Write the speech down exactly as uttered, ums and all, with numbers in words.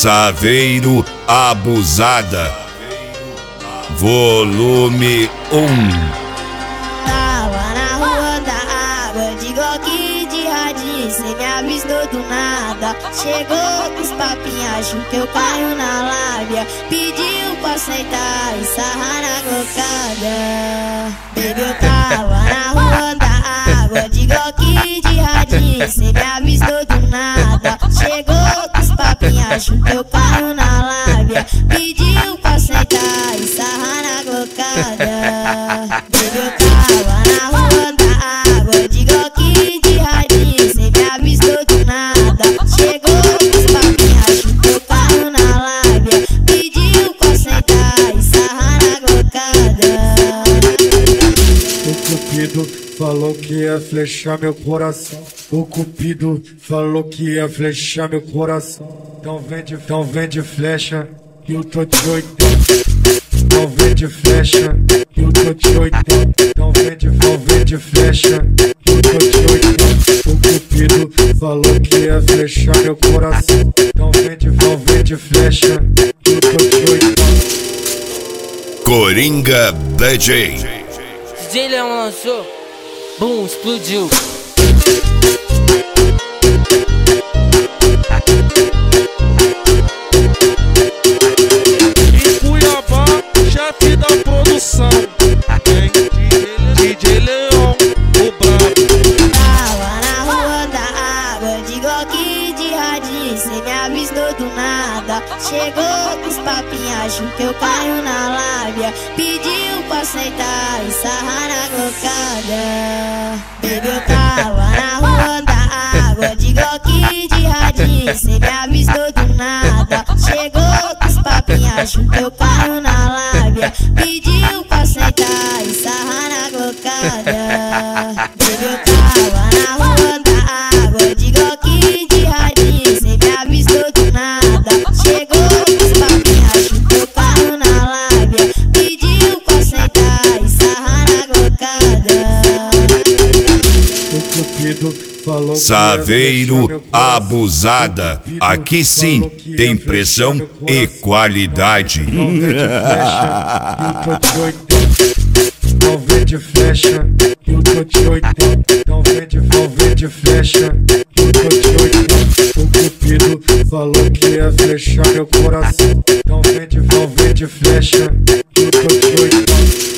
Saveiro Abusada, volume um. Tava na rua da água, de Glock de radinho, cê me avistou do nada. Chegou com os papinhos, achou que eu caio na lábia. Pediu pra sentar e sarrar na glocada. Baby, eu tava na rua da água, de Glock de radinho, cê me avistou do nada. Chegou com os papinhos, achou que eu caio na lábia. Pediu pra sentar e sarrar na glocada. Baby, eu tava na rua da água, de Glock de radinho, cê me avistou do nada. Chegou com os papinhos, achou que eu caio na lábia. Pediu pra sentar e sarrar na glocada. O Cupido falou que ia flechar meu coração. O Cupido falou que ia flechar meu coração. Então vende, então vende flecha, que eu tô de oitenta. Então vende flecha, que eu tô de oitenta. Então vende, então vende flecha, que eu tô de oitenta. O Cupido falou que ia flechar meu coração. Então vende, então vende flecha, que eu tô de oitenta. Coringa D J. D J Leão lançou, boom, explodiu. Em Cuiabá, chefe da produção, tem D J Leão, o brabo. Tava na rua da água, de Glock de radinho, cê me avistou do nada. Chegou com os papinhos, achou que eu caio na lábia. Pediu pra sentar e sarrar na glocada. Baby, eu tava na rua da água, de Glock de radinho, cê me avistou do nada. Chegou com os papinhos, achou que eu caio na lábia. Pediu pra sentar e sarrar na glocada. Baby, eu tava na rua da água, de Glock de radinho, cê me avistou do nada. Chegou com os papinhos, achou que eu caio na lábia. Pediu pra sentar e sarrar na glocada. O Cupido falou que Saveiro Abusada, aqui sim tem pressão e qualidade. Não vende flecha, que eu tô de oitenta. Não vende, não vende flecha, que eu tô de oitenta. O Cupido falou que ia flechar meu coração. Não vende, não vende flecha, que eu tô de oitenta.